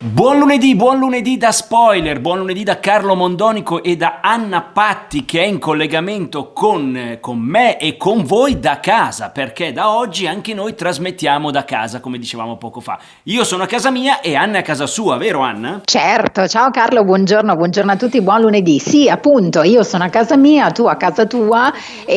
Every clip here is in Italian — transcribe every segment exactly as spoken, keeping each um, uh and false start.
Buon lunedì, buon lunedì da Spoiler, buon lunedì da Carlo Mondonico e da Anna Patti che è in collegamento con, con me e con voi da casa, perché da oggi anche noi trasmettiamo da casa, come dicevamo poco fa. Io sono a casa mia e Anna è a casa sua, vero Anna? Certo, ciao Carlo, buongiorno, buongiorno a tutti, buon lunedì. Sì, appunto, io sono a casa mia, tu a casa tua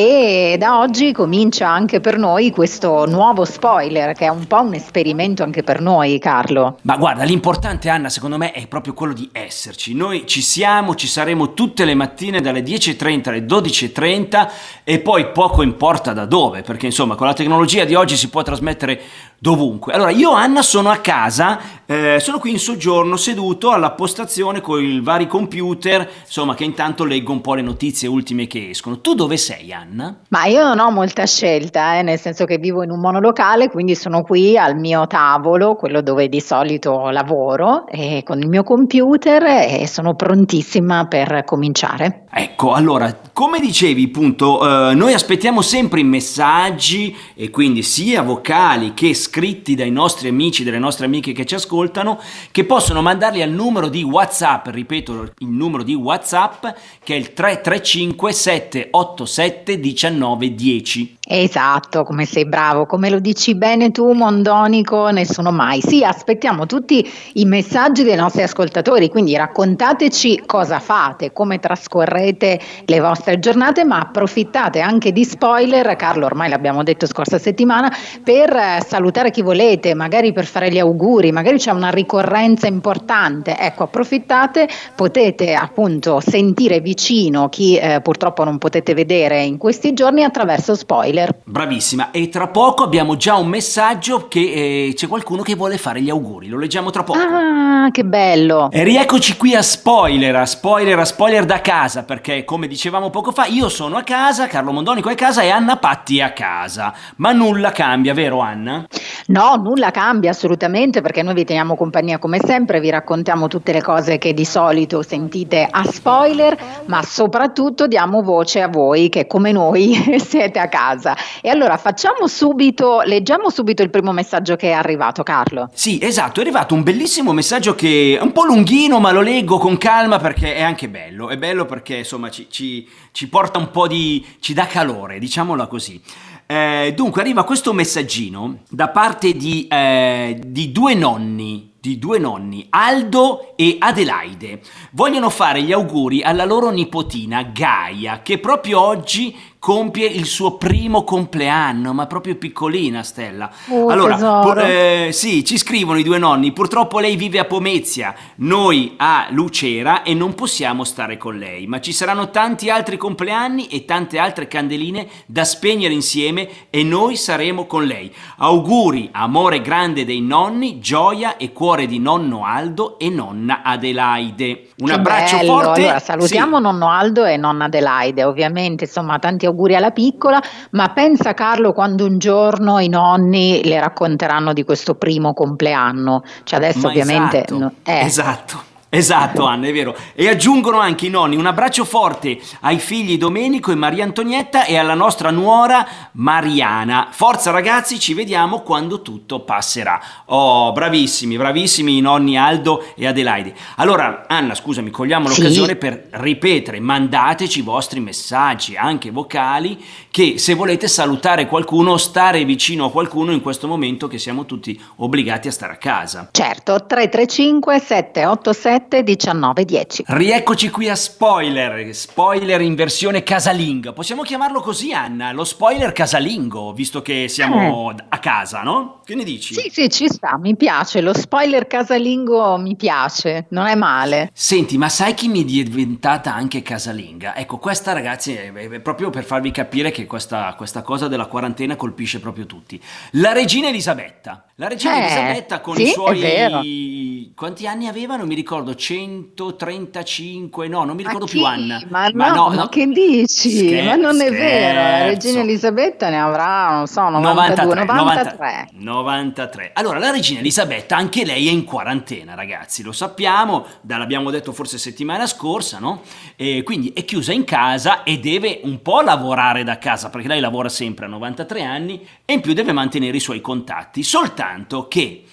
e da oggi comincia anche per noi questo nuovo Spoiler, che è un po' un esperimento anche per noi, Carlo. Ma guarda, l'importante Anna secondo me è proprio quello di esserci. Noi ci siamo, ci saremo tutte le mattine dalle dieci e trenta alle dodici e trenta e poi poco importa da dove, perché insomma con la tecnologia di oggi si può trasmettere dovunque. Allora io Anna sono a casa, eh, sono qui in soggiorno seduto alla postazione con i vari computer, insomma che intanto leggo un po' le notizie ultime che escono. Tu dove sei Anna? Ma io non ho molta scelta, eh, nel senso che vivo in un monolocale, quindi sono qui al mio tavolo, quello dove di solito lavoro, e con il mio computer e sono prontissima per cominciare. Ecco, allora, come dicevi, appunto, eh, noi aspettiamo sempre i messaggi e quindi sia vocali che scritti dai nostri amici, dalle nostre amiche che ci ascoltano, che possono mandarli al numero di WhatsApp, ripeto, il numero di WhatsApp che è il tre tre cinque sette otto sette uno nove uno zero. Esatto, come sei bravo, come lo dici bene tu Mondonico, nessuno mai. Sì, aspettiamo tutti i messaggi dei nostri ascoltatori, quindi raccontateci cosa fate, come trascorrete le vostre giornate, ma approfittate anche di Spoiler, Carlo ormai l'abbiamo detto scorsa settimana, per salutare chi volete, magari per fare gli auguri, magari c'è una ricorrenza importante, ecco approfittate, potete appunto sentire vicino chi eh, purtroppo non potete vedere in questi giorni attraverso Spoiler. Bravissima, e tra poco abbiamo già un messaggio che eh, c'è qualcuno che vuole fare gli auguri, lo leggiamo tra poco. Ah, che bello! E rieccoci qui a Spoiler, a Spoiler, a Spoiler da casa, perché come dicevamo poco fa, io sono a casa, Carlo Mondonico è a casa e Anna Patti è a casa, ma nulla cambia, vero Anna? No, nulla cambia assolutamente, perché noi vi teniamo compagnia come sempre, vi raccontiamo tutte le cose che di solito sentite a Spoiler, ma soprattutto diamo voce a voi che come noi siete a casa. E allora facciamo subito, leggiamo subito il primo messaggio che è arrivato, Carlo. Sì, esatto, è arrivato un bellissimo messaggio che è un po' lunghino, ma lo leggo con calma perché è anche bello, è bello perché insomma ci, ci, ci porta un po' di, ci dà calore, diciamola così. Eh, dunque arriva questo messaggino da parte di, eh, di due nonni, di due nonni, Aldo e Adelaide. Vogliono fare gli auguri alla loro nipotina Gaia, che proprio oggi compie il suo primo compleanno, ma proprio piccolina Stella. Oh, allora, tesoro. pu- eh, sì, ci scrivono i due nonni, purtroppo lei vive a Pomezia, noi a Lucera e non possiamo stare con lei, ma ci saranno tanti altri compleanni e tante altre candeline da spegnere insieme e noi saremo con lei. Auguri, amore grande dei nonni, gioia e cuore di nonno Aldo e nonna Adelaide. Un Che abbraccio bello. forte. Allora, salutiamo Sì. nonno Aldo e nonna Adelaide, ovviamente, insomma, tanti auguri alla piccola, ma pensa Carlo quando un giorno i nonni le racconteranno di questo primo compleanno, cioè adesso Ma ovviamente esatto, no, eh. esatto. Esatto Anna, è vero. E aggiungono anche i nonni un abbraccio forte ai figli Domenico e Maria Antonietta e alla nostra nuora Mariana. Forza ragazzi, ci vediamo quando tutto passerà. Oh, bravissimi, bravissimi i nonni Aldo e Adelaide. Allora Anna, scusami, cogliamo Sì. l'occasione per ripetere, mandateci i vostri messaggi, anche vocali, che se volete salutare qualcuno, stare vicino a qualcuno in questo momento che siamo tutti obbligati a stare a casa. Certo, tre tre cinque sette otto sette uno nove uno zero. Rieccoci qui a Spoiler, Spoiler in versione casalinga. Possiamo chiamarlo così, Anna? Lo spoiler casalingo, visto che siamo Eh. a casa, no? Che ne dici? Sì, sì, ci sta, mi piace, lo spoiler casalingo mi piace, non è male. Senti, ma sai chi mi è diventata anche casalinga? Ecco, questa ragazzi è, è proprio per farvi capire che questa, questa cosa della quarantena colpisce proprio tutti. La regina Elisabetta. La regina Eh, Elisabetta con sì, i è vero. suoi... Quanti anni aveva? Non mi ricordo, centotrentacinque, no, non mi Ma ricordo chi? più Anna. Ma no, ma che dici? Scher- Ma non è vero, la scherzo. regina Elisabetta ne avrà, non so, novantadue, novantatré, novantatré. novantatré. Allora, la regina Elisabetta, anche lei è in quarantena, ragazzi, lo sappiamo, da- l'abbiamo detto forse settimana scorsa, no? E quindi è chiusa in casa e deve un po' lavorare da casa, perché lei lavora sempre a novantatré anni e in più deve mantenere i suoi contatti, soltanto che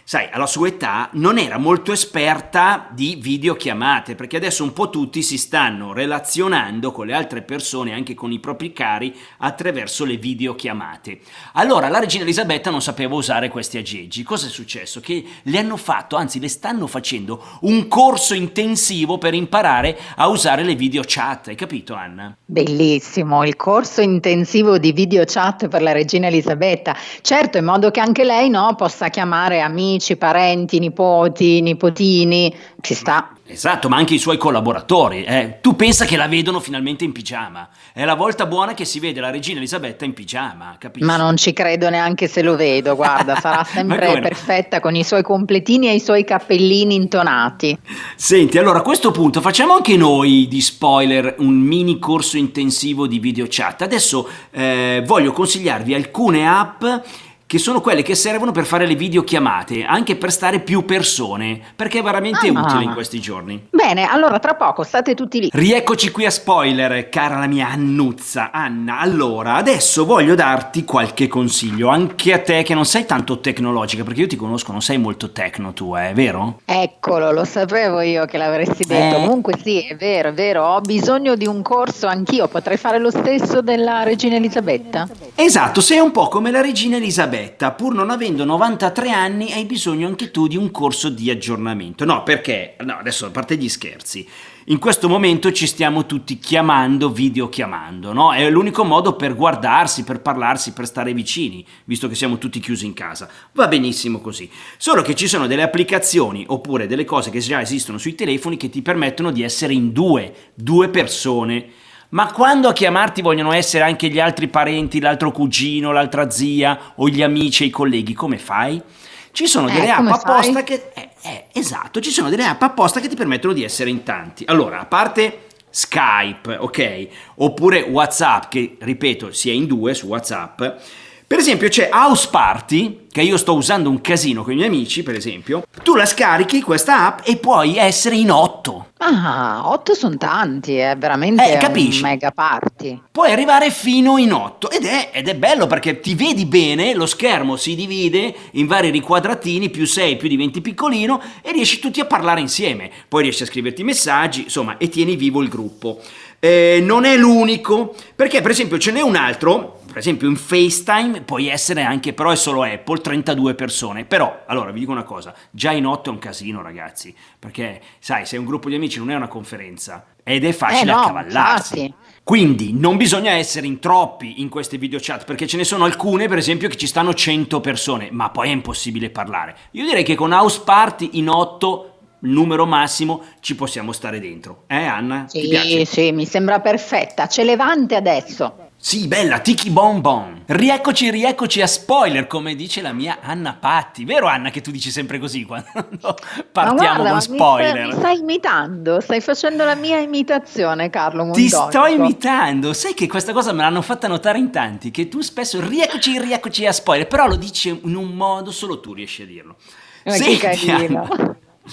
sai, alla sua età non era molto esperta di videochiamate, perché adesso un po' tutti si stanno relazionando con le altre persone, anche con i propri cari, attraverso le videochiamate. Allora la regina Elisabetta non sapeva usare questi aggeggi. Cosa è successo? Che le hanno fatto, anzi le stanno facendo, un corso intensivo per imparare a usare le video chat. Hai capito, Anna? Bellissimo, il corso intensivo di video chat per la regina Elisabetta. Certo, in modo che anche lei, no, possa chiamare amici, parenti, nipoti, nipotini. Ci sta. Esatto, ma anche i suoi collaboratori. Eh. Tu pensa che la vedono finalmente in pigiama. È la volta buona che si vede la regina Elisabetta in pigiama, capisci? Ma non ci credo neanche se lo vedo, guarda, sarà sempre no? perfetta con i suoi completini e i suoi cappellini intonati. Senti, allora a questo punto facciamo anche noi di spoiler un mini corso intensivo di video chat. Adesso eh, voglio consigliarvi alcune app che sono quelle che servono per fare le videochiamate, anche per stare più persone, perché è veramente ah. utile in questi giorni. Bene, allora tra poco state tutti lì. Rieccoci qui a spoiler, cara la mia Annuzza. Anna, allora, adesso voglio darti qualche consiglio, anche a te che non sei tanto tecnologica, perché io ti conosco, non sei molto tecno tu, è vero? Eccolo, lo sapevo io che l'avresti detto. Eh. Comunque sì, è vero, è vero, ho bisogno di un corso anch'io, potrei fare lo stesso della regina Elisabetta? Esatto, sei un po' come la regina Elisabetta. Pur non avendo novantatré anni hai bisogno anche tu di un corso di aggiornamento. No, perché? No, adesso a parte gli scherzi, in questo momento ci stiamo tutti chiamando, videochiamando, no? È l'unico modo per guardarsi, per parlarsi, per stare vicini, visto che siamo tutti chiusi in casa. Va benissimo così. Solo che ci sono delle applicazioni oppure delle cose che già esistono sui telefoni che ti permettono di essere in due, due persone. Ma quando a chiamarti vogliono essere anche gli altri parenti, l'altro cugino, l'altra zia o gli amici e i colleghi, come fai? Ci sono delle eh, app apposta fai? che... Eh, eh, esatto, ci sono delle app apposta che ti permettono di essere in tanti. Allora, a parte Skype, ok? Oppure WhatsApp, che ripeto, si è in due su WhatsApp. Per esempio c'è House Party, che io sto usando un casino con i miei amici, per esempio. Tu la scarichi, questa app, e puoi essere in otto. Ah, otto sono tanti, è veramente Eh, capisci? un mega party. Puoi arrivare fino in otto ed è, ed è bello perché ti vedi bene, lo schermo si divide in vari riquadratini, più sei, più diventi piccolino e riesci tutti a parlare insieme. Poi riesci a scriverti messaggi, insomma, e tieni vivo il gruppo. Eh, non è l'unico, perché per esempio ce n'è un altro, per esempio in FaceTime puoi essere anche, però è solo Apple, trentadue persone. Però, allora vi dico una cosa, già in otto è un casino ragazzi, perché sai, se è un gruppo di amici non è una conferenza ed è facile eh no, accavallarsi. infatti. Quindi non bisogna essere in troppi in queste video chat, perché ce ne sono alcune per esempio che ci stanno cento persone, ma poi è impossibile parlare. Io direi che con House Party in otto, numero massimo, ci possiamo stare dentro. Eh Anna? Sì, Ti piace? sì, mi sembra perfetta. C'è Levante adesso. Sì, bella, tiki bon bon. Rieccoci, rieccoci a spoiler, come dice la mia Anna Patti. Vero Anna che tu dici sempre così quando partiamo guarda, con spoiler? Mi stai, mi stai imitando, stai facendo la mia imitazione, Carlo Ti Mondonico. sto imitando. Sai che questa cosa me l'hanno fatta notare in tanti, che tu spesso rieccoci, rieccoci a spoiler, però lo dici in un modo, solo tu riesci a dirlo. Ma Senti, che carino. Anna,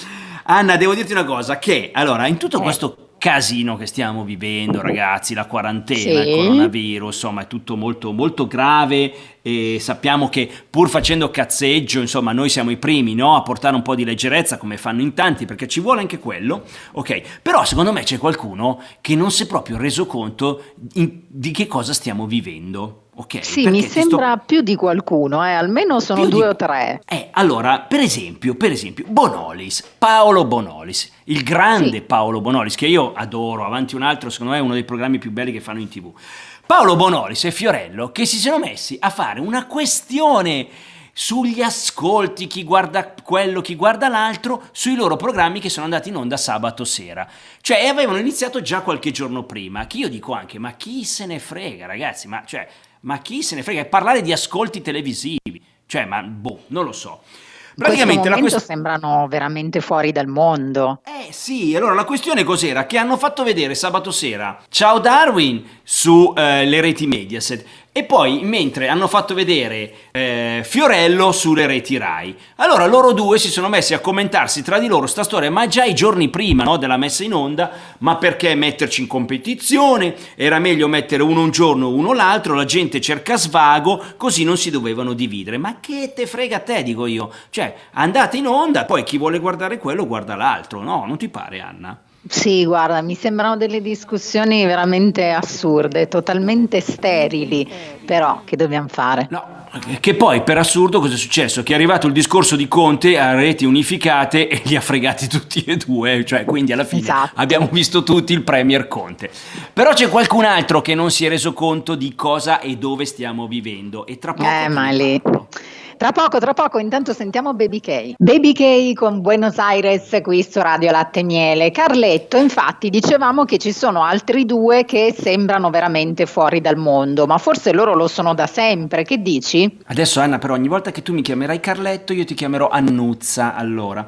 Anna, devo dirti una cosa, che allora in tutto Eh. questo casino che stiamo vivendo, ragazzi, la quarantena, Sì. il coronavirus, insomma è tutto molto molto grave e sappiamo che pur facendo cazzeggio, insomma, noi siamo i primi, no, a portare un po' di leggerezza come fanno in tanti, perché ci vuole anche quello, ok? Però secondo me c'è qualcuno che non si è proprio reso conto in- di che cosa stiamo vivendo. Ok, Sì, perché mi ti sto- sembra più di qualcuno, eh, almeno sono Più di- due o tre. Eh, allora, per esempio, per esempio, Bonolis, Paolo Bonolis, il grande Sì. Paolo Bonolis, che io adoro, Avanti un altro, secondo me è uno dei programmi più belli che fanno in tivù. Paolo Bonolis e Fiorello che si sono messi a fare una questione sugli ascolti, chi guarda quello, chi guarda l'altro, sui loro programmi che sono andati in onda sabato sera. Cioè, avevano iniziato già qualche giorno prima, che io dico anche, ma chi se ne frega, ragazzi, ma, cioè, ma chi se ne frega? E parlare di ascolti televisivi, cioè, ma boh, non lo so. In questo Praticamente la momento quest- sembrano veramente fuori dal mondo. Eh sì, allora la questione cos'era? Che hanno fatto vedere sabato sera Ciao Darwin su eh, le reti Mediaset, e poi mentre hanno fatto vedere eh, Fiorello sulle reti Rai. Allora loro due si sono messi a commentarsi tra di loro sta storia, ma già i giorni prima, no, della messa in onda, ma perché metterci in competizione, era meglio mettere uno un giorno uno l'altro, la gente cerca svago, così non si dovevano dividere. Ma che te frega a te, dico io, cioè andate in onda, poi chi vuole guardare quello guarda l'altro, no? Non ti pare, Anna? Sì, guarda, mi sembrano delle discussioni veramente assurde, totalmente sterili, però che dobbiamo fare? No, che poi per assurdo cosa è successo? Che è arrivato il discorso di Conte a reti unificate e li ha fregati tutti e due, cioè quindi alla fine Esatto. abbiamo visto tutti il premier Conte. Però c'è qualcun altro che non si è reso conto di cosa e dove stiamo vivendo e tra poco Eh, te ma ne lì. parlo. Tra poco, tra poco, intanto sentiamo Baby K. Baby K con Buenos Aires qui su Radio Latte e Miele. Carletto, infatti, dicevamo che ci sono altri due che sembrano veramente fuori dal mondo, ma forse loro lo sono da sempre. Che dici? Adesso Anna, però ogni volta che tu mi chiamerai Carletto io ti chiamerò Annuzza, allora.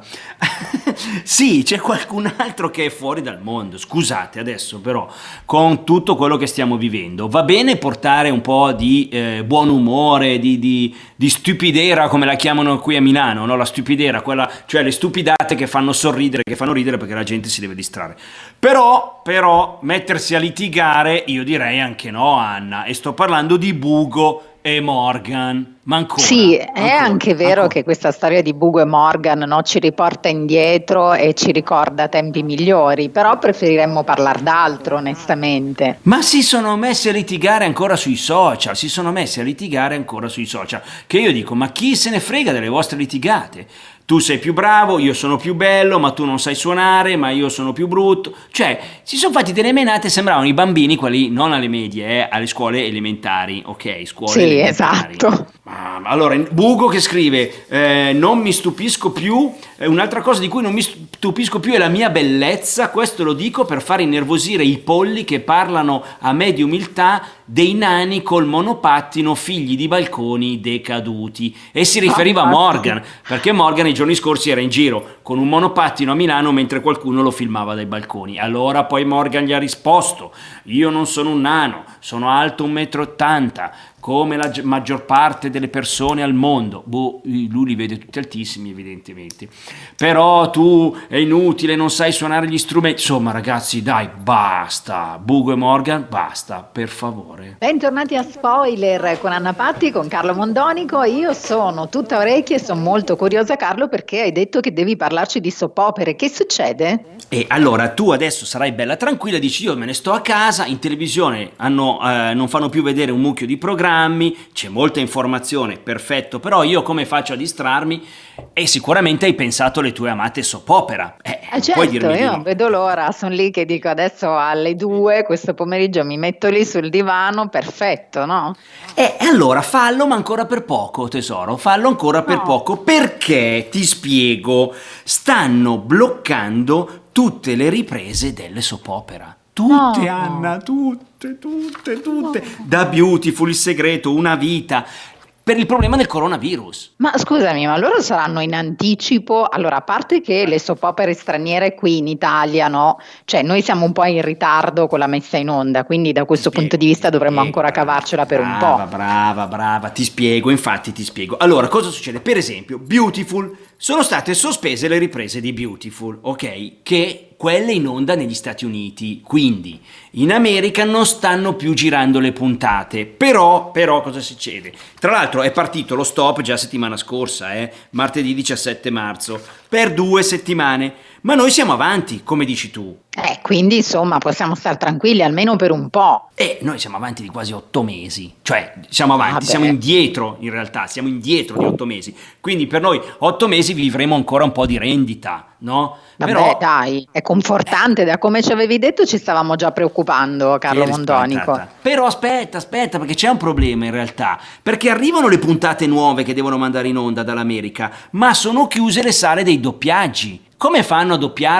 Sì, c'è qualcun altro che è fuori dal mondo, scusate adesso però, con tutto quello che stiamo vivendo, va bene portare un po' di eh, buon umore, di, di, di stupidera come la chiamano qui a Milano, no? La stupidera, quella, cioè le stupidate che fanno sorridere, che fanno ridere perché la gente si deve distrarre. Però, però, mettersi a litigare, io direi anche no, Anna, e sto parlando di Bugo e Morgan. Ma ancora, Sì, è ancora, anche vero ancora. che questa storia di Bugo e Morgan, no, ci riporta indietro e ci ricorda tempi migliori, però preferiremmo parlare d'altro, onestamente. Ma si sono messi a litigare ancora sui social, si sono messi a litigare ancora sui social, che io dico, ma chi se ne frega delle vostre litigate? Tu sei più bravo, io sono più bello, ma tu non sai suonare, ma io sono più brutto. Cioè, si sono fatti delle menate, sembravano i bambini, quelli non alle medie, eh, alle scuole elementari, ok, scuole Sì, elementari. esatto. Ma, allora, Bugo che scrive, eh, non mi stupisco più, eh, un'altra cosa di cui non mi stupisco più è la mia bellezza, questo lo dico per far innervosire i polli che parlano a me di umiltà dei nani col monopattino, figli di balconi decaduti. E si riferiva a Morgan, perché Morgan i giorni scorsi era in giro con un monopattino a Milano mentre qualcuno lo filmava dai balconi. Allora poi Morgan gli ha risposto, io non sono un nano, sono alto un metro e ottanta, come la maggior parte delle persone al mondo. Boh, lui li vede tutti altissimi evidentemente, però tu è inutile, non sai suonare gli strumenti. Insomma ragazzi, dai, basta, Bugo e Morgan, basta, per favore. Bentornati a Spoiler con Anna Patti, con Carlo Mondonico. Io sono tutta orecchie e sono molto curiosa, Carlo, perché hai detto che devi parlarci di soap opere. Che succede? E allora tu adesso sarai bella tranquilla, dici io me ne sto a casa, in televisione hanno, eh, non fanno più vedere un mucchio di programmi, c'è molta informazione, perfetto, però io come faccio a distrarmi? E sicuramente hai pensato alle tue amate soap opera. Eh, Eh non certo, puoi dirmi di io no. non vedo l'ora, sono lì che dico adesso alle due, questo pomeriggio mi metto lì sul divano, perfetto, no? E allora fallo, ma ancora per poco, tesoro, fallo ancora per No. poco, perché ti spiego, stanno bloccando tutte le riprese delle soap opera. Tutte, No. Anna, tutte, tutte, tutte. Da Beautiful, Il segreto, Una vita, per il problema del coronavirus. Ma scusami, ma loro saranno in anticipo? Allora, a parte che le soap opere straniere qui in Italia, no? Cioè, noi siamo un po' in ritardo con la messa in onda, quindi da questo Ti spiego, punto di vista ti dovremmo spiego, ancora brava, cavarcela per un brava, po'. Brava, brava, ti spiego, infatti ti spiego. Allora, cosa succede? Per esempio, Beautiful, sono state sospese le riprese di Beautiful, ok? Che quelle in onda negli Stati Uniti, quindi in America non stanno più girando le puntate, però, però cosa succede? Tra l'altro è partito lo stop già settimana scorsa, eh? Martedì diciassette marzo, per due settimane, ma noi siamo avanti, come dici tu. Eh, quindi insomma possiamo stare tranquilli almeno per un po'. E noi siamo avanti di quasi otto mesi, cioè siamo avanti, Vabbè. siamo indietro in realtà, siamo indietro di otto mesi, quindi per noi otto mesi vivremo ancora un po' di rendita, no? Vabbè, Però dai, è confortante, da come ci avevi detto ci stavamo già preoccupando, Carlo Eri Mondonico. spaventata. Però aspetta, aspetta, perché c'è un problema in realtà, perché arrivano le puntate nuove che devono mandare in onda dall'America, ma sono chiuse le sale dei doppiaggi. Come fanno a doppiarle?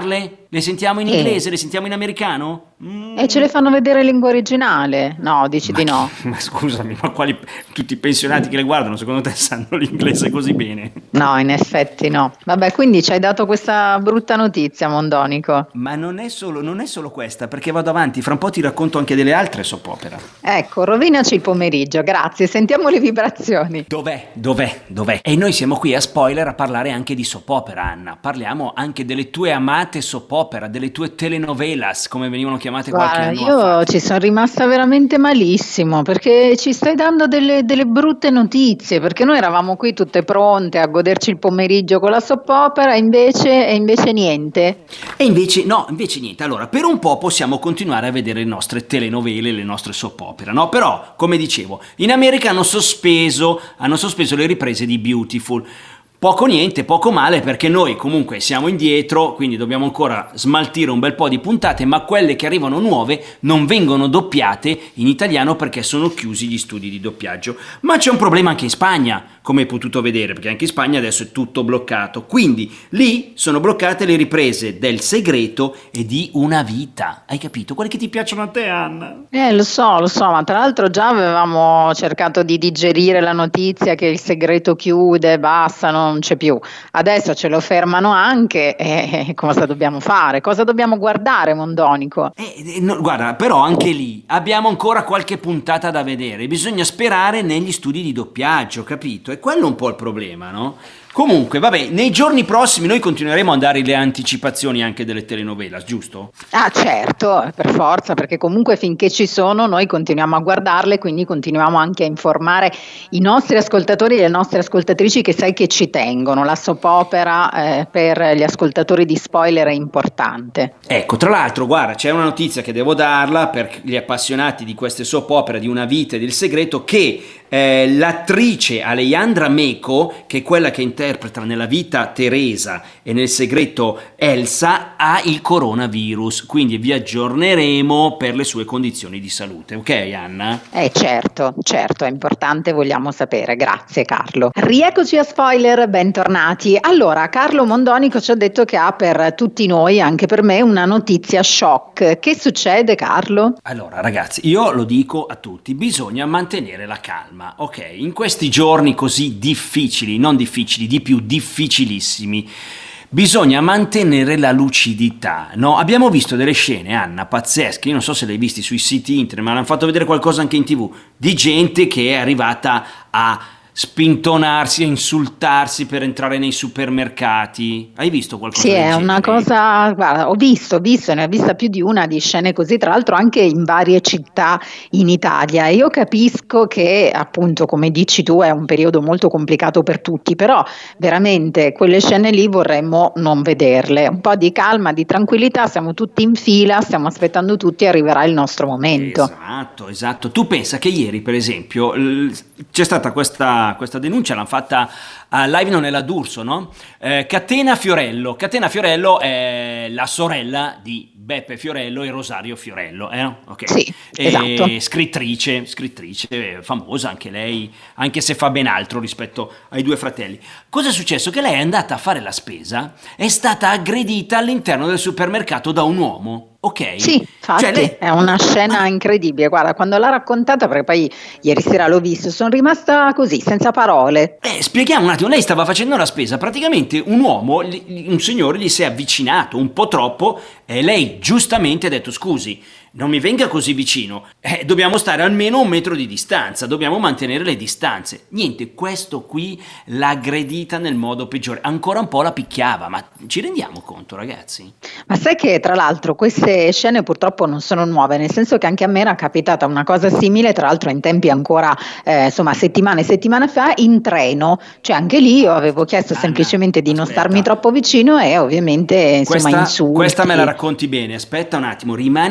Le sentiamo in Eh. inglese? Le sentiamo in americano? Mm. E ce le fanno vedere in lingua originale? No, dici Ma di no. chi- Ma scusami, ma quali tutti i pensionati che le guardano, secondo te sanno l'inglese così bene? No, in effetti no. Vabbè, quindi ci hai dato questa brutta notizia, Mondonico. Ma non è solo, non è solo questa, perché vado avanti, fra un po' ti racconto anche delle altre soap opera. Ecco, rovinaci il pomeriggio, grazie. Sentiamo le vibrazioni. Dov'è? Dov'è? Dov'è? E noi siamo qui a Spoiler a parlare anche di soap opera, Anna. Parliamo anche delle tue amate soap opera, delle tue telenovelas, come venivano chiamate qualche Guarda, anno io fa. ci sono rimasta veramente malissimo perché ci stai dando delle, delle brutte notizie, perché noi eravamo qui tutte pronte a goderci il pomeriggio con la soap opera e invece, e invece niente. E invece, no, invece niente. Allora, per un po' possiamo continuare a vedere le nostre telenovele, le nostre soap opera, no? Però, come dicevo, in America hanno sospeso, hanno sospeso le riprese di Beautiful. Poco niente, poco male, perché noi comunque siamo indietro, quindi dobbiamo ancora smaltire un bel po' di puntate, ma quelle che arrivano nuove non vengono doppiate in italiano perché sono chiusi gli studi di doppiaggio. Ma c'è un problema anche in Spagna, come hai potuto vedere, perché anche in Spagna adesso è tutto bloccato. Quindi lì sono bloccate le riprese del Segreto e di Una vita. Hai capito? Quelle che ti piacciono a te, Anna? Eh, lo so, lo so, ma tra l'altro già avevamo cercato di digerire la notizia che il segreto chiude, basta, non c'è più. Adesso ce lo fermano anche e, e cosa dobbiamo fare? Cosa dobbiamo guardare, Mondonico? Eh, eh, no, guarda, però anche lì abbiamo ancora qualche puntata da vedere. Bisogna sperare negli studi di doppiaggio, capito? E quello è un po' il problema, no? Comunque, vabbè, nei giorni prossimi noi continueremo a dare le anticipazioni anche delle telenovelas, giusto? Ah, certo, per forza, perché comunque finché ci sono noi continuiamo a guardarle, quindi continuiamo anche a informare i nostri ascoltatori e le nostre ascoltatrici che sai che ci tengono. La soap opera eh, per gli ascoltatori di Spoiler è importante. Ecco, tra l'altro, guarda, c'è una notizia che devo darla per gli appassionati di queste soap opera di Una vita e del Segreto, che eh, l'attrice Alejandra Meco, che è quella che interpreta nella vita Teresa e nel Segreto Elsa, ha il coronavirus, quindi vi aggiorneremo per le sue condizioni di salute, ok Anna? Eh certo, certo, è importante, vogliamo sapere. Grazie Carlo. Rieccoci a Spoiler, bentornati. Allora, Carlo Mondonico ci ha detto che ha per tutti noi, anche per me, una notizia shock. Che succede, Carlo? Allora ragazzi, io lo dico a tutti, bisogna mantenere la calma, ok? In questi giorni così difficili, non difficili, di più difficilissimi, bisogna mantenere la lucidità, no? Abbiamo visto delle scene, Anna, pazzesche, io non so se le hai visti sui siti internet, ma hanno fatto vedere qualcosa anche in tv, di gente che è arrivata a spintonarsi, a insultarsi per entrare nei supermercati. Hai visto qualcosa Sì, del è una genere? cosa, guarda, ho visto, ho visto, ne ho vista più di una di scene così, tra l'altro anche in varie città in Italia. Io capisco che appunto, come dici tu, è un periodo molto complicato per tutti, però veramente quelle scene lì vorremmo non vederle. Un po' di calma, di tranquillità, siamo tutti in fila, stiamo aspettando tutti e arriverà il nostro momento. Esatto, esatto. Tu pensa che ieri, per esempio, l- c'è stata questa, questa denuncia, l'hanno fatta a Live Non è la D'Urso, no? Eh, Catena Fiorello. Catena Fiorello è la sorella di Beppe Fiorello e Rosario Fiorello, eh? Ok. Sì, E esatto. scrittrice, scrittrice famosa anche lei, anche se fa ben altro rispetto ai due fratelli. Cosa è successo? Che lei è andata a fare la spesa, è stata aggredita all'interno del supermercato da un uomo. Ok? Sì, infatti Cioè lei- è una scena incredibile. Guarda, quando l'ha raccontata, perché poi ieri sera l'ho visto, sono rimasta così, senza parole. Eh, spieghiamo un attimo, lei stava facendo la spesa, praticamente un uomo, gli- un signore gli si è avvicinato un po' troppo e lei giustamente ha detto scusi, non mi venga così vicino, eh, dobbiamo stare almeno un metro di distanza, dobbiamo mantenere le distanze. Niente, questo qui l'ha aggredita nel modo peggiore, ancora un po' la picchiava, ma ci rendiamo conto ragazzi? Ma sai che tra l'altro queste scene purtroppo non sono nuove, nel senso che anche a me era capitata una cosa simile, tra l'altro in tempi ancora eh, insomma settimane e settimane fa, in treno, cioè anche lì io avevo chiesto Anna, semplicemente di non aspetta. starmi troppo vicino e ovviamente insomma Questa, insulti. questa me la racconti bene, aspetta un attimo, rimani lì un secondo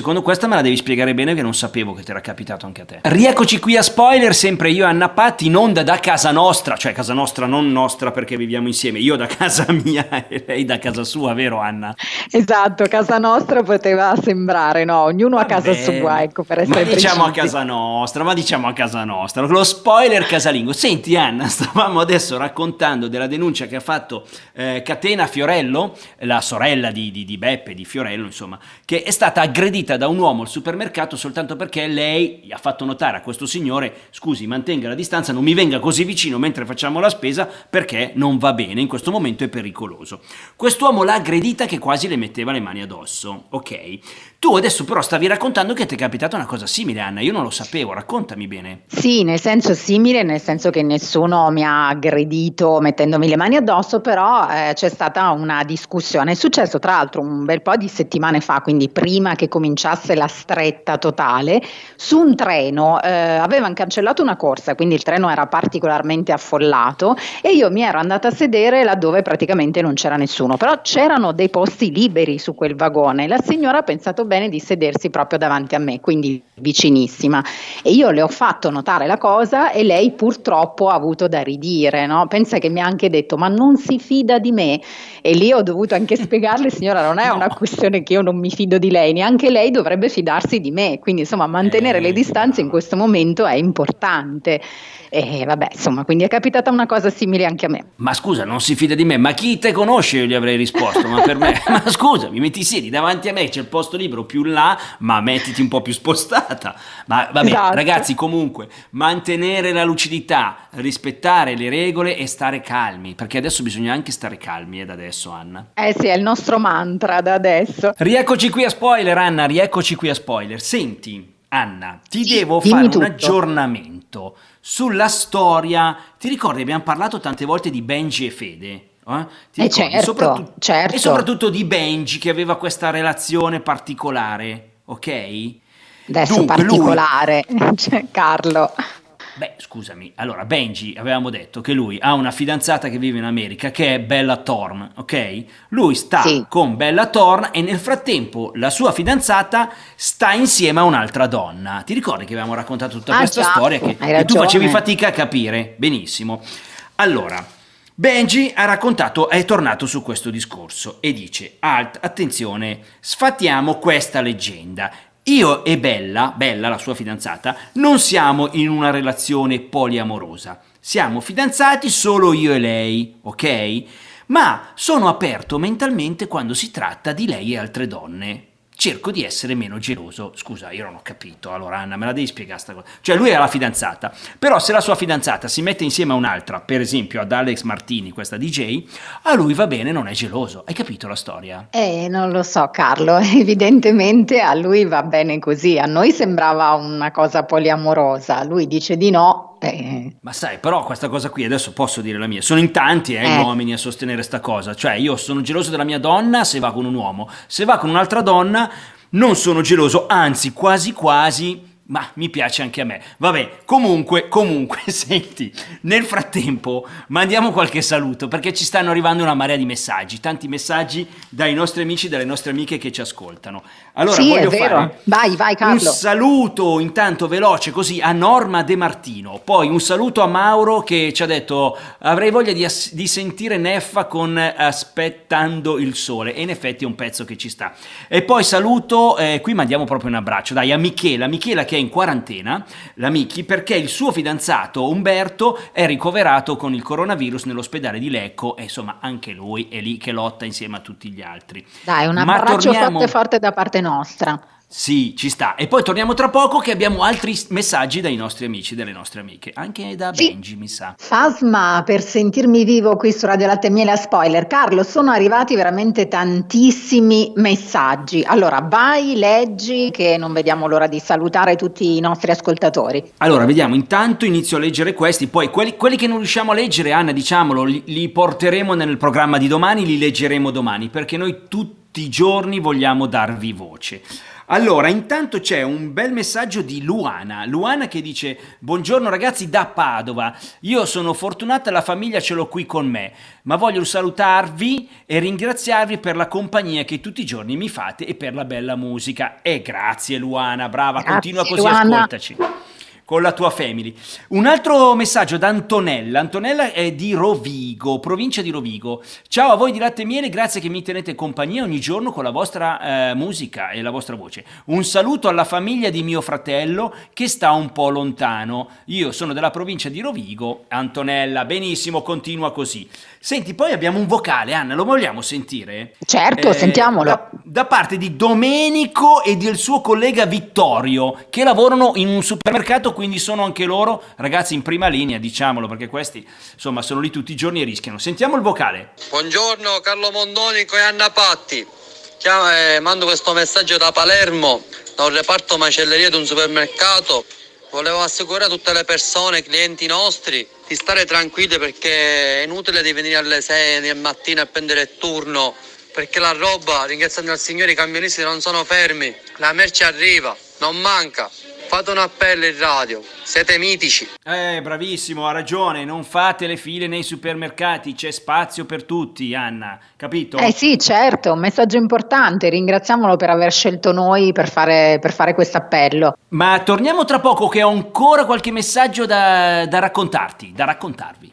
secondo, questa me la devi spiegare bene, che non sapevo che ti era capitato anche a te. Rieccoci qui a Spoiler, sempre io e Anna Patti, in onda da casa nostra, cioè casa nostra non nostra perché viviamo insieme, io da casa mia e lei da casa sua, vero Anna? Esatto, casa nostra poteva sembrare, no? Ognuno Vabbè, a casa sua, ecco, per essere ma diciamo precisi. a casa nostra, ma diciamo a casa nostra, lo spoiler casalingo. Senti Anna, stavamo adesso raccontando della denuncia che ha fatto eh, Catena Fiorello, la sorella di, di, di Beppe, di Fiorello, insomma, che è stata aggredita da un uomo al supermercato soltanto perché lei ha fatto notare a questo signore: scusi, mantenga la distanza, non mi venga così vicino mentre facciamo la spesa perché non va bene, in questo momento è pericoloso. Quest'uomo l'ha aggredita che quasi le metteva le mani addosso, ok? Tu adesso però stavi raccontando che ti è capitata una cosa simile, Anna, io non lo sapevo, raccontami bene. Sì, nel senso simile, nel senso che nessuno mi ha aggredito mettendomi le mani addosso, però eh, c'è stata una discussione. È successo tra l'altro un bel po' di settimane fa, quindi prima che cominciasse la stretta totale, su un treno. Eh, avevano cancellato una corsa, quindi il treno era particolarmente affollato e io mi ero andata a sedere laddove praticamente non c'era nessuno, però c'erano dei posti liberi su quel vagone. La signora ha pensato bene di sedersi proprio davanti a me, quindi vicinissima, e io le ho fatto notare la cosa e lei purtroppo ha avuto da ridire, no? Pensa che mi ha anche detto: ma non si fida di me? E lì ho dovuto anche spiegarle: signora, non è No. una questione che io non mi fido di lei, neanche lei dovrebbe fidarsi di me, quindi insomma mantenere Eh, le distanze in questo momento è importante. E vabbè, insomma, quindi è capitata una cosa simile anche a me. Ma scusa, non si fida di me, ma chi te conosce? Io gli avrei risposto, ma per me, ma scusa, mi metti siedi davanti a me, c'è il posto libero più là, ma mettiti un po' più spostata. Ma vabbè, Esatto. ragazzi, comunque, mantenere la lucidità, rispettare le regole e stare calmi, perché adesso bisogna anche stare calmi, eh, da adesso, Anna. Eh sì, è il nostro mantra da adesso. Rieccoci qui a Spoiler, Anna, rieccoci qui a Spoiler. Senti, Anna, ti Sì, devo dimmi fare un tutto. aggiornamento sulla storia. Ti ricordi, abbiamo parlato tante volte di Benji e Fede? Eh? Ti Eh, ricordi? certo, Soprattutto- certo. E soprattutto di Benji, che aveva questa relazione particolare, ok? Adesso Dunque, lui- particolare, cioè, Carlo. Beh, scusami, allora Benji, avevamo detto che lui ha una fidanzata che vive in America, che è Bella Thorne, ok? Lui sta Sì. con Bella Thorne e nel frattempo la sua fidanzata sta insieme a un'altra donna. Ti ricordi che avevamo raccontato tutta Ah, questa già, storia che, hai che tu ragione. facevi fatica a capire? Benissimo. Allora, Benji ha raccontato, è tornato su questo discorso e dice: Alt, attenzione, sfatiamo questa leggenda. Io e Bella, Bella, la sua fidanzata, non siamo in una relazione poliamorosa. Siamo fidanzati solo io e lei, ok? Ma sono aperto mentalmente quando si tratta di lei e altre donne. Cerco di essere meno geloso. Scusa, io non ho capito. Allora, Anna, me la devi spiegare sta cosa. Cioè, lui ha la fidanzata. Però se la sua fidanzata si mette insieme a un'altra, per esempio ad Alex Martini, questa D J, a lui va bene, non è geloso. Hai capito la storia? Eh, non lo so, Carlo, evidentemente a lui va bene così, a noi sembrava una cosa poliamorosa, lui dice di no. Eh. Ma sai, però questa cosa qui, adesso posso dire la mia, sono in tanti eh, Eh. gli uomini a sostenere sta cosa, cioè io sono geloso della mia donna se va con un uomo, se va con un'altra donna non sono geloso, anzi quasi quasi, ma mi piace anche a me. Vabbè, comunque, comunque, senti, nel frattempo mandiamo qualche saluto perché ci stanno arrivando una marea di messaggi, tanti messaggi dai nostri amici e dalle nostre amiche che ci ascoltano. Allora Sì, voglio è vero. fare Vai, vai, Carlo. un saluto intanto veloce così a Norma De Martino, poi un saluto a Mauro che ci ha detto: avrei voglia di, ass- di sentire Neffa con Aspettando il sole, e in effetti è un pezzo che ci sta. E poi saluto, eh, qui mandiamo proprio un abbraccio, dai, a Michela, Michela che è in quarantena, la Miki, perché il suo fidanzato Umberto è ricoverato con il coronavirus nell'ospedale di Lecco e insomma anche lui è lì che lotta insieme a tutti gli altri. Dai, un Ma abbraccio torniamo- forte forte da parte nostra. Sì, ci sta. E poi torniamo tra poco che abbiamo altri s- messaggi dai nostri amici, dalle nostre amiche, anche da Sì. Benji, mi sa. Fasma, per sentirmi vivo qui su Radio Latte e Miele a Spoiler. Carlo, sono arrivati veramente tantissimi messaggi. Allora, vai, leggi, che non vediamo l'ora di salutare tutti i nostri ascoltatori. Allora, vediamo, intanto inizio a leggere questi, poi quelli, quelli che non riusciamo a leggere, Anna, diciamolo, li, li porteremo nel programma di domani, li leggeremo domani, perché noi tutti tutti i giorni vogliamo darvi voce. Allora, intanto c'è un bel messaggio di Luana, Luana che dice: buongiorno ragazzi da Padova, io sono fortunata, la famiglia ce l'ho qui con me, ma voglio salutarvi e ringraziarvi per la compagnia che tutti i giorni mi fate e per la bella musica. E grazie Luana, brava, Grazie, continua così, Luana. ascoltaci con la tua family. Un altro messaggio da Antonella. Antonella è di Rovigo, provincia di Rovigo. Ciao a voi di Latte e Miele, grazie che mi tenete compagnia ogni giorno con la vostra eh, musica e la vostra voce. Un saluto alla famiglia di mio fratello che sta un po' lontano. Io sono della provincia di Rovigo. Antonella, benissimo, continua così. Senti, poi abbiamo un vocale, Anna, lo vogliamo sentire? Certo, Eh, sentiamolo. Da, da parte di Domenico e del suo collega Vittorio, che lavorano in un supermercato, quindi sono anche loro ragazzi in prima linea, diciamolo, perché questi insomma sono lì tutti i giorni e rischiano. Sentiamo il vocale. Buongiorno Carlo Mondonico e Anna Patti. Chiamo, eh, mando questo messaggio da Palermo, da un reparto macelleria di un supermercato. Volevo assicurare a tutte le persone, clienti nostri, di stare tranquilli, perché è inutile di venire alle sei del mattino a prendere il turno, perché la roba, ringraziando il Signore, i camionisti non sono fermi, la merce arriva, non manca. Fate un appello in radio, siete mitici. Eh, bravissimo, ha ragione, non fate le file nei supermercati, c'è spazio per tutti, Anna, capito? Eh sì, certo, un messaggio importante, ringraziamolo per aver scelto noi per fare, per fare questo appello. Ma torniamo tra poco che ho ancora qualche messaggio da, da raccontarti, da raccontarvi.